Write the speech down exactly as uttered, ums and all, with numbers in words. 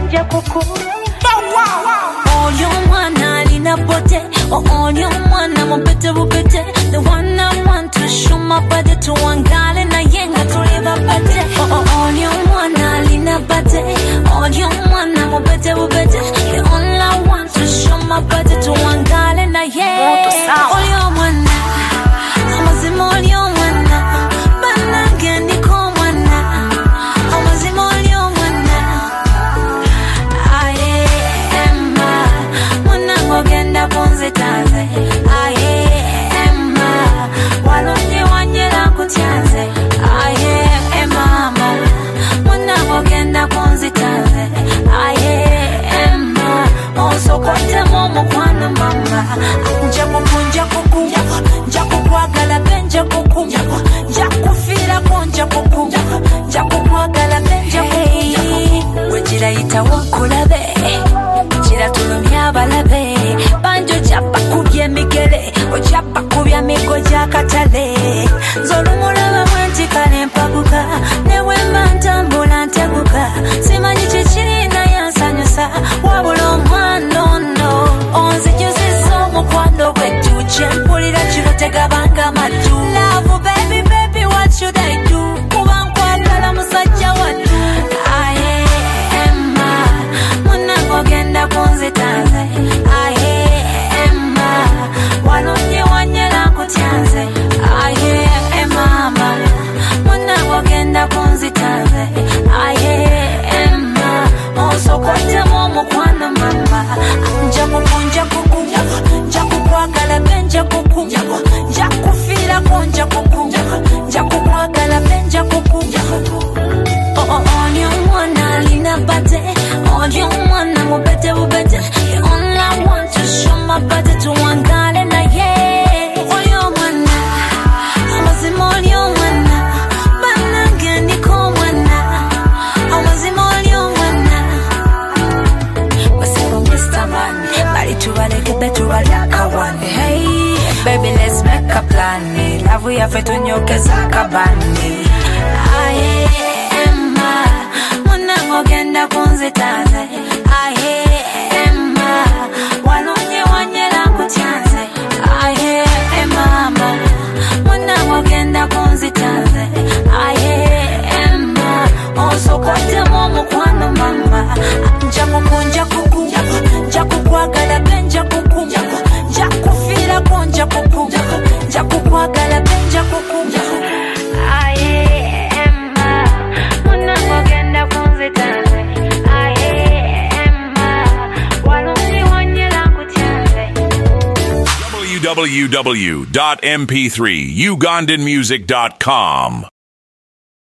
benja kuku. All you wanna lina bote, oh all you wanna mopete bupete. The one I want to show my body to one girl and I yenga to live up a day. Oh oh all you wanna lina bote, all you wanna mopete bupete. The only I want to show my body to one girl and I yenga. All you wanna, I'm a zim all you wanna, but not again you come wanna. I'm a zim all you wanna. I am a wanna go get the bones it does. I am a walonye wanyela kutianze. I am mama wanna go get the bones it does. I am a also kote momo kwana mama. Njaku njaku njaku kwagala benja kuku. Njaku fira konja kuku. Njaku kwagala benja kuku. Wejira ita wakulabe. Chira tulumya balabe. Banjo chapa kubye migele. Ochapa kubya migo jakatale. Zolumulaba mwanti kale mpabuka. Newe mantambula nteguka. Simanyi chichiri na yansanyusa. Wabula mwano no. Onzi juziso mukwano wetu. Chempulira chiro tegabanga matu. Love baby baby what should I do? Kubankwagala musajja watu. I am a muna ngogenda kunzitanze. I am a walonye wanyela kutianze. I am mama muna ngogenda kunzitanze. I am a also kote momo kwana mama. Njaku kunja kuku. Njaku kwagala benja kuku. Njaku fira konja kuku. Njaku kwagala benja kuku. Oh oh all you wanna lina bate. All you wanna mubete bubete. The only I want to show my body to one girl and I yeah. All you wanna, I'm a zim all you wanna. But again you come wanna. I'm a zim all you wanna. Wasipo Mister Man, bali tuwaleke betu walaka one. Hey, baby let's make a plan. Love ya fetu nyokeza kabani. I am a muna ngogenda kunzitanze. I am a walonye wanyela kutianze. I am mama muna ngogenda kunzitanze. I am a also kote momo kwana mama. Njaku kunja kuku. Njaku kwagala benja kuku. Njaku fira konja kuku. Njaku kwagala benja kuku. I am a muna ngogenda kunzitanze. I am a walonye wanyela kutianze. w w w dot m p three ugandan music dot com